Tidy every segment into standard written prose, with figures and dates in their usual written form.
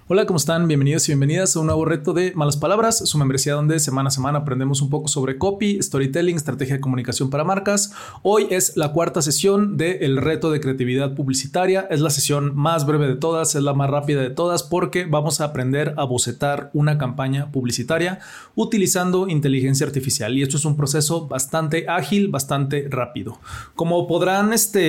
Hola, ¿cómo están? Bienvenidos y bienvenidas a un nuevo reto de Malas Palabras, su membresía donde semana a semana aprendemos un poco sobre copy, storytelling, estrategia de comunicación para marcas. Hoy es la cuarta sesión del reto de creatividad publicitaria. Es la sesión más breve de todas, es la más rápida de todas porque vamos a aprender a bocetar una campaña publicitaria utilizando inteligencia artificial. Y esto es un proceso bastante ágil, bastante rápido. Como podrán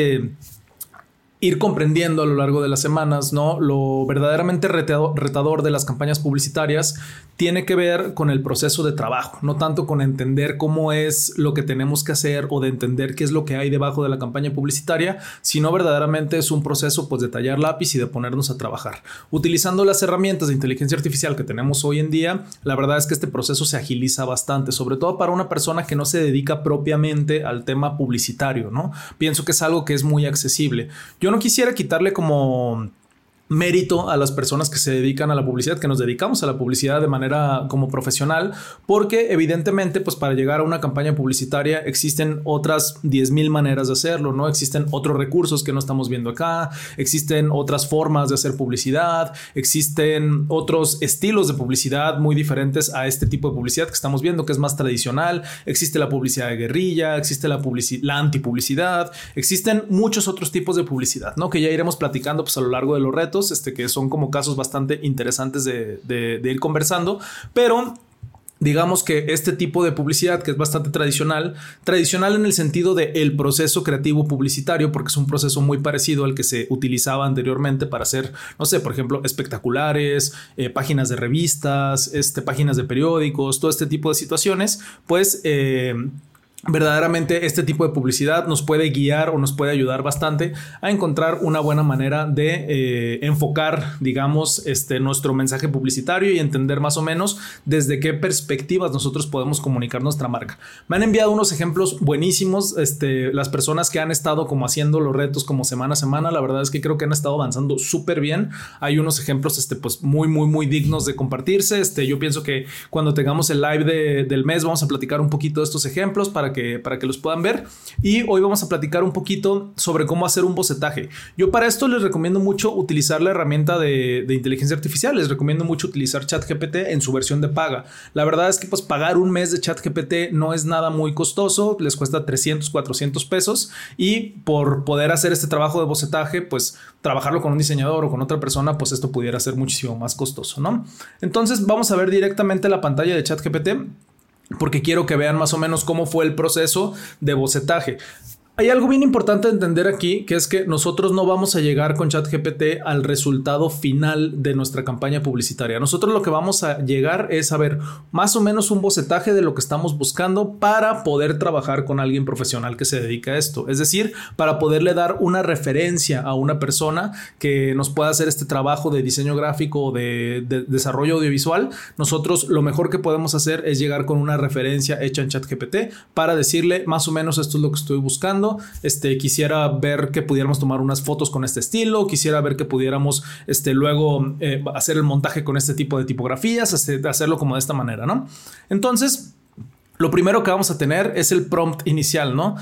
ir comprendiendo a lo largo de las semanas, ¿no? Lo verdaderamente retador de las campañas publicitarias tiene que ver con el proceso de trabajo, no tanto con entender cómo es lo que tenemos que hacer o de entender qué es lo que hay debajo de la campaña publicitaria, sino verdaderamente es un proceso pues de tallar lápiz y de ponernos a trabajar. Utilizando las herramientas de inteligencia artificial que tenemos hoy en día, la verdad es que este proceso se agiliza bastante, sobre todo para una persona que no se dedica propiamente al tema publicitario, ¿no? Pienso que es algo que es muy accesible. Yo no quisiera quitarle como mérito a las personas que se dedican a la publicidad, que nos dedicamos a la publicidad de manera como profesional, porque evidentemente pues para llegar a una campaña publicitaria existen otras 10,000 maneras de hacerlo, ¿no? Existen otros recursos que no estamos viendo acá, existen otras formas de hacer publicidad, existen otros estilos de publicidad muy diferentes a este tipo de publicidad que estamos viendo, que es más tradicional. Existe la publicidad de guerrilla, existe la antipublicidad, existen muchos otros tipos de publicidad, ¿no? Que ya iremos platicando pues a lo largo de los retos, que son como casos bastante interesantes de ir conversando, pero digamos que este tipo de publicidad que es bastante tradicional en el sentido de el proceso creativo publicitario, porque es un proceso muy parecido al que se utilizaba anteriormente para hacer, no sé, por ejemplo, espectaculares, páginas de revistas, páginas de periódicos, todo este tipo de situaciones, pues verdaderamente este tipo de publicidad nos puede guiar o nos puede ayudar bastante a encontrar una buena manera de enfocar, digamos, nuestro mensaje publicitario y entender más o menos desde qué perspectivas nosotros podemos comunicar nuestra marca. Me han enviado unos ejemplos buenísimos, las personas que han estado como haciendo los retos como semana a semana, la verdad es que creo que han estado avanzando súper bien. Hay unos ejemplos pues muy dignos de compartirse. Yo pienso que cuando tengamos el live del mes vamos a platicar un poquito de estos ejemplos para que los puedan ver. Y hoy vamos a platicar un poquito sobre cómo hacer un bocetaje. Yo para esto les recomiendo mucho utilizar la herramienta de inteligencia artificial. Les recomiendo mucho utilizar ChatGPT en su versión de paga. La verdad es que pues pagar un mes de ChatGPT no es nada muy costoso. Les cuesta 300, 400 pesos. Y por poder hacer este trabajo de bocetaje, pues trabajarlo con un diseñador o con otra persona, pues esto pudiera ser muchísimo más costoso, ¿no? Entonces vamos a ver directamente la pantalla de ChatGPT, porque quiero que vean más o menos cómo fue el proceso de bocetaje. Hay algo bien importante de entender aquí, que es que nosotros no vamos a llegar con ChatGPT al resultado final de nuestra campaña publicitaria. Nosotros lo que vamos a llegar es a ver más o menos un bocetaje de lo que estamos buscando para poder trabajar con alguien profesional que se dedica a esto. Es decir, para poderle dar una referencia a una persona que nos pueda hacer este trabajo de diseño gráfico o de desarrollo audiovisual. Nosotros lo mejor que podemos hacer es llegar con una referencia hecha en ChatGPT para decirle más o menos esto es lo que estoy buscando. Quisiera ver que pudiéramos tomar unas fotos con este estilo, quisiera ver que pudiéramos luego hacer el montaje con este tipo de tipografías, hacerlo como de esta manera, ¿no? Entonces, lo primero que vamos a tener es el prompt inicial, ¿no?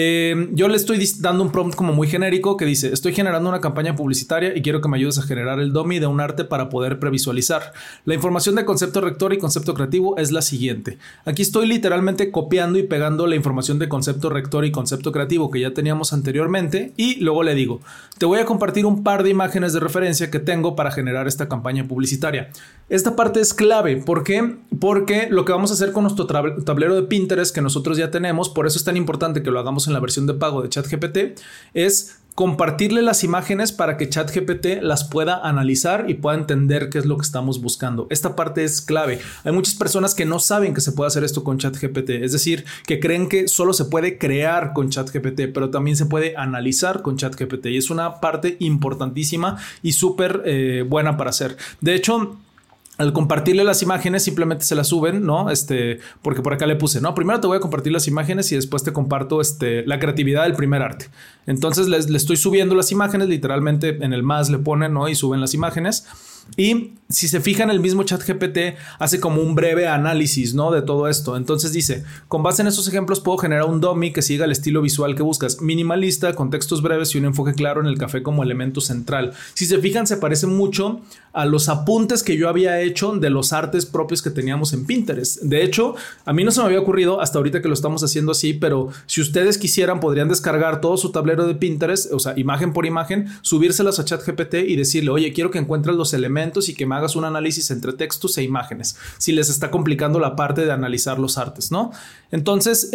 Yo le estoy dando un prompt como muy genérico que dice: estoy generando una campaña publicitaria y quiero que me ayudes a generar el dummy de un arte para poder previsualizar. La información de concepto rector y concepto creativo es la siguiente. Aquí estoy literalmente copiando y pegando la información de concepto rector y concepto creativo que ya teníamos anteriormente, y luego le digo: te voy a compartir un par de imágenes de referencia que tengo para generar esta campaña publicitaria. Esta parte es clave. ¿Por qué? Porque lo que vamos a hacer con nuestro tablero de Pinterest que nosotros ya tenemos, por eso es tan importante que lo hagamos en la versión de pago de ChatGPT, es compartirle las imágenes para que ChatGPT las pueda analizar y pueda entender qué es lo que estamos buscando. Esta parte es clave. Hay muchas personas que no saben que se puede hacer esto con ChatGPT, es decir, que creen que solo se puede crear con ChatGPT, pero también se puede analizar con ChatGPT, y es una parte importantísima y súper buena para hacer. De hecho, al compartirle las imágenes simplemente se las suben, ¿no? Porque por acá le puse, ¿no? Primero te voy a compartir las imágenes y después te comparto la creatividad del primer arte. Entonces le estoy subiendo las imágenes, literalmente en el más le ponen, ¿no? Y suben las imágenes. Y si se fijan, el mismo ChatGPT hace como un breve análisis, ¿no?, de todo esto. Entonces dice, con base en esos ejemplos puedo generar un dummy que siga el estilo visual que buscas, minimalista, con textos breves y un enfoque claro en el café como elemento central. Si se fijan, se parece mucho a los apuntes que yo había hecho de los artes propios que teníamos en Pinterest. De hecho, a mí no se me había ocurrido hasta ahorita que lo estamos haciendo así, pero si ustedes quisieran, podrían descargar todo su tablero de Pinterest, o sea, imagen por imagen, subírselas a ChatGPT y decirle, oye, quiero que encuentres los elementos y que me hagas un análisis entre textos e imágenes, si les está complicando la parte de analizar los artes, ¿no? Entonces,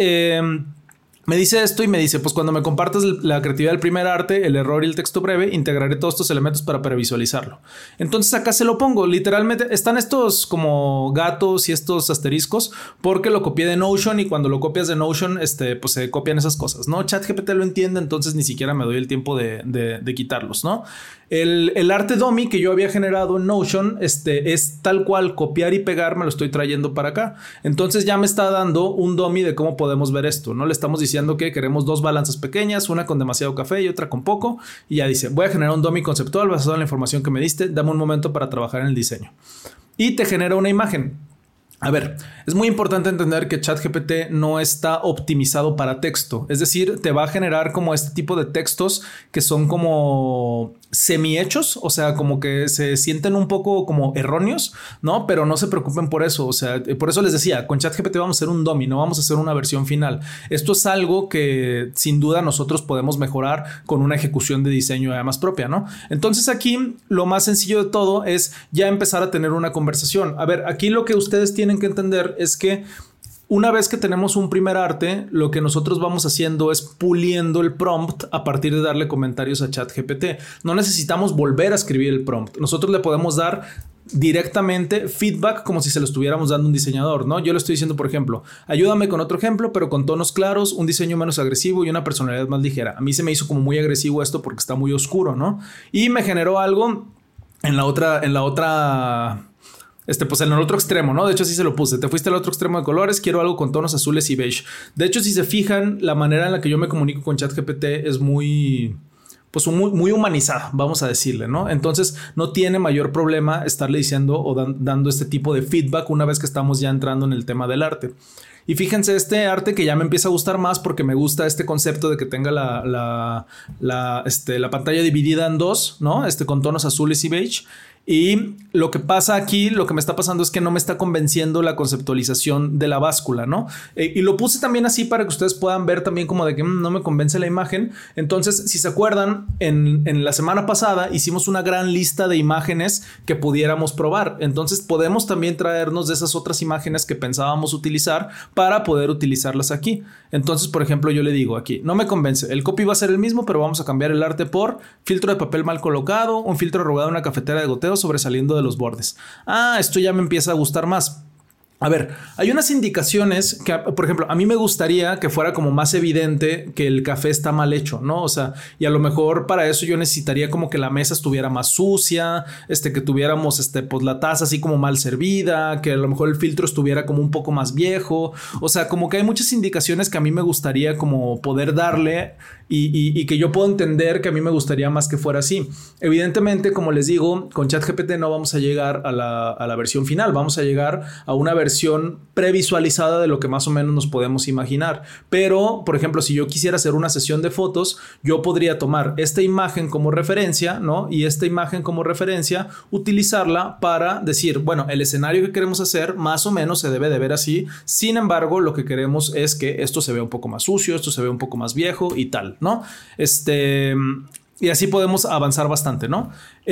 me dice esto y me dice, pues cuando me compartas la creatividad del primer arte, el error y el texto breve, integraré todos estos elementos para previsualizarlo. Entonces acá se lo pongo, literalmente están estos como gatos y estos asteriscos porque lo copié de Notion y cuando lo copias de Notion, pues se copian esas cosas, ¿no? ChatGPT lo entiende, entonces ni siquiera me doy el tiempo de quitarlos, ¿no? El arte dummy que yo había generado en Notion es tal cual copiar y pegar, me lo estoy trayendo para acá. Entonces ya me está dando un dummy de cómo podemos ver esto, ¿no? Le estamos diciendo que queremos 2 balanzas pequeñas, una con demasiado café y otra con poco. Y ya dice, voy a generar un dummy conceptual basado en la información que me diste, dame un momento para trabajar en el diseño. Y te genera una imagen. A ver, es muy importante entender que ChatGPT no está optimizado para texto. Es decir, te va a generar como este tipo de textos que son como semi-hechos, o sea, como que se sienten un poco como erróneos, ¿no? Pero no se preocupen por eso, o sea, por eso les decía, con ChatGPT vamos a hacer un dummy, no vamos a hacer una versión final. Esto es algo que sin duda nosotros podemos mejorar con una ejecución de diseño además propia, ¿no? Entonces aquí lo más sencillo de todo es ya empezar a tener una conversación. A ver, aquí lo que ustedes tienen que entender es que una vez que tenemos un primer arte, lo que nosotros vamos haciendo es puliendo el prompt a partir de darle comentarios a ChatGPT. No necesitamos volver a escribir el prompt. Nosotros le podemos dar directamente feedback como si se lo estuviéramos dando a un diseñador, ¿no? Yo le estoy diciendo, por ejemplo, ayúdame con otro ejemplo, pero con tonos claros, un diseño menos agresivo y una personalidad más ligera. A mí se me hizo como muy agresivo esto porque está muy oscuro, ¿no? Y me generó algo en la otra pues en el otro extremo, ¿no? De hecho, sí se lo puse. Te fuiste al otro extremo de colores. Quiero algo con tonos azules y beige. De hecho, si se fijan, la manera en la que yo me comunico con ChatGPT es muy humanizada, vamos a decirle, ¿no? Entonces, no tiene mayor problema estarle diciendo o dando este tipo de feedback una vez que estamos ya entrando en el tema del arte. Y fíjense este arte que ya me empieza a gustar más porque me gusta este concepto de que tenga la pantalla dividida en dos, ¿no? Con tonos azules y beige. Y lo que pasa aquí, lo que me está pasando es que no me está convenciendo la conceptualización de la báscula, ¿no? Y lo puse también así para que ustedes puedan ver también como de que no me convence la imagen. Entonces, si se acuerdan, en la semana pasada hicimos una gran lista de imágenes que pudiéramos probar. Entonces, podemos también traernos de esas otras imágenes que pensábamos utilizar para poder utilizarlas aquí. Entonces, por ejemplo, yo le digo aquí, no me convence. El copy va a ser el mismo, pero vamos a cambiar el arte por filtro de papel mal colocado, un filtro arrugado en una cafetera de goteo sobresaliendo de los bordes. Esto ya me empieza a gustar más. A ver, hay unas indicaciones que, por ejemplo, a mí me gustaría que fuera como más evidente que el café está mal hecho, ¿no? O sea, y a lo mejor para eso yo necesitaría como que la mesa estuviera más sucia, que tuviéramos, pues la taza así como mal servida, que a lo mejor el filtro estuviera como un poco más viejo. O sea, como que hay muchas indicaciones que a mí me gustaría como poder darle y que yo puedo entender que a mí me gustaría más que fuera así. Evidentemente, como les digo, con ChatGPT no vamos a llegar a la versión final, vamos a llegar a una versión previsualizada de lo que más o menos nos podemos imaginar. Pero, por ejemplo, si yo quisiera hacer una sesión de fotos, yo podría tomar esta imagen como referencia, ¿no? Y esta imagen como referencia, utilizarla para decir, bueno, el escenario que queremos hacer más o menos se debe de ver así. Sin embargo, lo que queremos es que esto se vea un poco más sucio, esto se vea un poco más viejo y tal, ¿no? Y así podemos avanzar bastante, ¿no?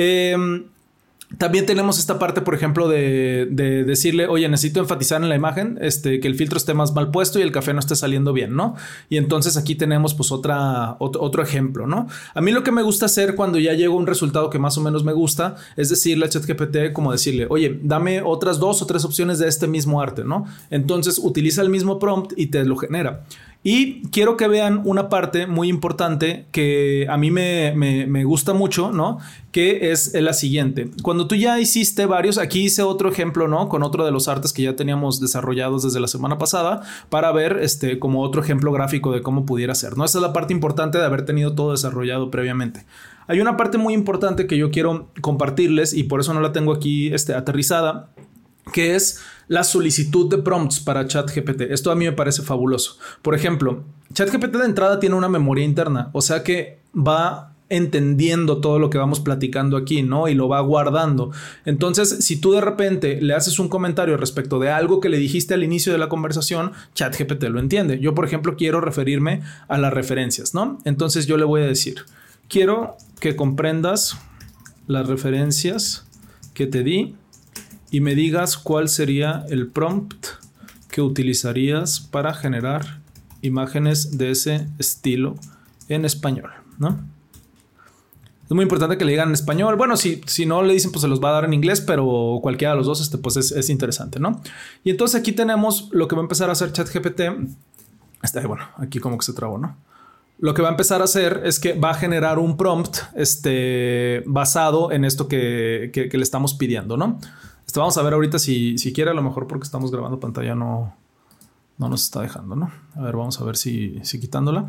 También tenemos esta parte, por ejemplo, de decirle, oye, necesito enfatizar en la imagen que el filtro esté más mal puesto y el café no esté saliendo bien, ¿no? Y entonces aquí tenemos pues otro ejemplo, ¿no? A mí lo que me gusta hacer cuando ya llego a un resultado que más o menos me gusta es decirle a ChatGPT como decirle, oye, dame otras 2 o 3 opciones de este mismo arte, ¿no? Entonces utiliza el mismo prompt y te lo genera. Y quiero que vean una parte muy importante que a mí me gusta mucho, ¿no? Que es la siguiente. Cuando tú ya hiciste varios, aquí hice otro ejemplo, ¿no? Con otro de los artes que ya teníamos desarrollados desde la semana pasada para ver como otro ejemplo gráfico de cómo pudiera ser, ¿no? Esa es la parte importante de haber tenido todo desarrollado previamente. Hay una parte muy importante que yo quiero compartirles y por eso no la tengo aquí aterrizada, que es la solicitud de prompts para ChatGPT. Esto a mí me parece fabuloso. Por ejemplo, ChatGPT de entrada tiene una memoria interna, o sea que va entendiendo todo lo que vamos platicando aquí, ¿no? Y lo va guardando. Entonces, si tú de repente le haces un comentario respecto de algo que le dijiste al inicio de la conversación, ChatGPT lo entiende. Yo, por ejemplo, quiero referirme a las referencias, ¿no? Entonces yo le voy a decir, quiero que comprendas las referencias que te di y me digas cuál sería el prompt que utilizarías para generar imágenes de ese estilo en español, ¿no? Es muy importante que le digan en español. Bueno, si no le dicen, pues se los va a dar en inglés, pero cualquiera de los dos pues es interesante, ¿no? Y entonces aquí tenemos lo que va a empezar a hacer ChatGPT. Bueno, aquí como que se trabó, ¿no? Lo que va a empezar a hacer es que va a generar un prompt basado en esto que le estamos pidiendo, ¿no? Vamos a ver ahorita si quiere, a lo mejor porque estamos grabando pantalla no nos está dejando, ¿no? A ver, vamos a ver si quitándola.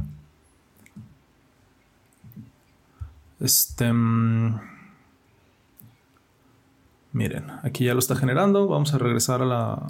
Miren, aquí ya lo está generando. Vamos a regresar a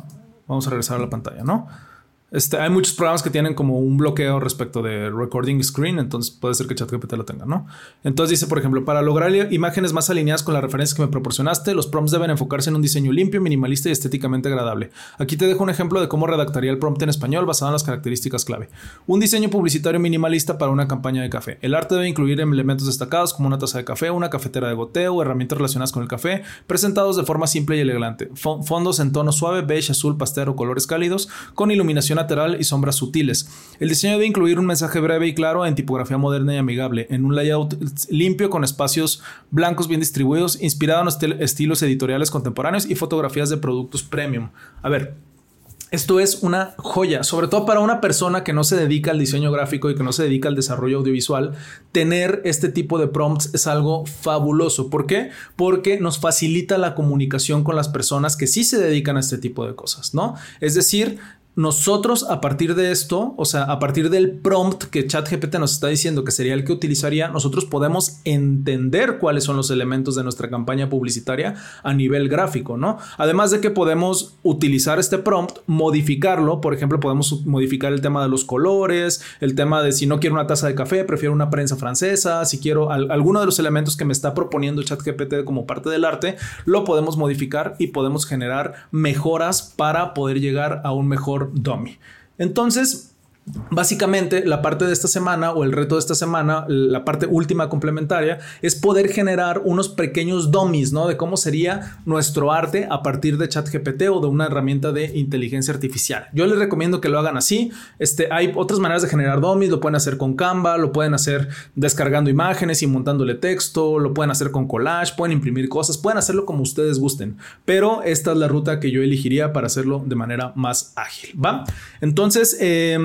la pantalla, ¿no? Hay muchos programas que tienen como un bloqueo respecto de recording screen, entonces puede ser que ChatGPT lo tenga, ¿no? Entonces dice, por ejemplo, para lograr imágenes más alineadas con las referencias que me proporcionaste, los prompts deben enfocarse en un diseño limpio, minimalista y estéticamente agradable. Aquí te dejo un ejemplo de cómo redactaría el prompt en español basado en las características clave. Un diseño publicitario minimalista para una campaña de café. El arte debe incluir elementos destacados como una taza de café, una cafetera de goteo, herramientas relacionadas con el café, presentados de forma simple y elegante. Fondos en tono suave, beige, azul, pastel o colores cálidos, con iluminación lateral y sombras sutiles. El diseño debe incluir un mensaje breve y claro en tipografía moderna y amigable, en un layout limpio con espacios blancos bien distribuidos, inspirado en estilos editoriales contemporáneos y fotografías de productos premium. A ver, esto es una joya, sobre todo para una persona que no se dedica al diseño gráfico y que no se dedica al desarrollo audiovisual. Tener este tipo de prompts es algo fabuloso. ¿Por qué? Porque nos facilita la comunicación con las personas que sí se dedican a este tipo de cosas, ¿no? Es decir, nosotros a partir de esto, o sea, a partir del prompt que ChatGPT nos está diciendo que sería el que utilizaría, nosotros podemos entender cuáles son los elementos de nuestra campaña publicitaria a nivel gráfico, ¿no? Además de que podemos utilizar este prompt, modificarlo. Por ejemplo, podemos modificar el tema de los colores, el tema de si no quiero una taza de café, prefiero una prensa francesa, si quiero alguno de los elementos que me está proponiendo ChatGPT como parte del arte, lo podemos modificar y podemos generar mejoras para poder llegar a un mejor dummy. Entonces, básicamente la parte de esta semana o el reto de esta semana, la parte última complementaria, es poder generar unos pequeños dummies, ¿no? De cómo sería nuestro arte a partir de ChatGPT o de una herramienta de inteligencia artificial. Yo les recomiendo que lo hagan así. Hay otras maneras de generar dummies. Lo pueden hacer con Canva, lo pueden hacer descargando imágenes y montándole texto, lo pueden hacer con collage, pueden imprimir cosas, pueden hacerlo como ustedes gusten. Pero esta es la ruta que yo elegiría para hacerlo de manera más ágil, ¿va? Entonces,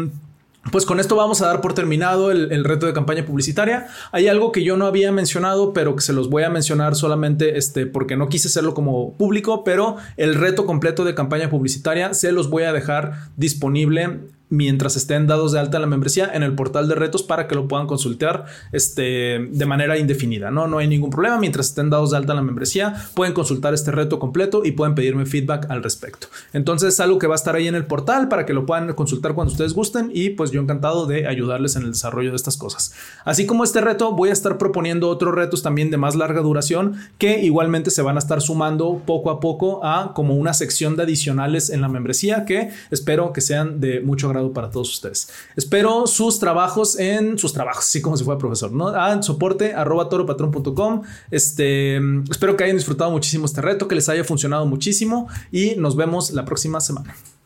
pues con esto vamos a dar por terminado el reto de campaña publicitaria. Hay algo que yo no había mencionado, pero que se los voy a mencionar solamente porque no quise hacerlo como público, pero el reto completo de campaña publicitaria se los voy a dejar disponible mientras estén dados de alta en la membresía en el portal de retos para que lo puedan consultar de manera indefinida. No hay ningún problema. Mientras estén dados de alta en la membresía pueden consultar este reto completo y pueden pedirme feedback al respecto. Entonces es algo que va a estar ahí en el portal para que lo puedan consultar cuando ustedes gusten y pues yo encantado de ayudarles en el desarrollo de estas cosas. Así como este reto, voy a estar proponiendo otros retos también de más larga duración que igualmente se van a estar sumando poco a poco a como una sección de adicionales en la membresía que espero que sean de mucho agrado para todos ustedes. Espero sus trabajos, así como si fuera profesor, ¿no? A soporte@toropatrón.com. Espero que hayan disfrutado muchísimo este reto, que les haya funcionado muchísimo y nos vemos la próxima semana.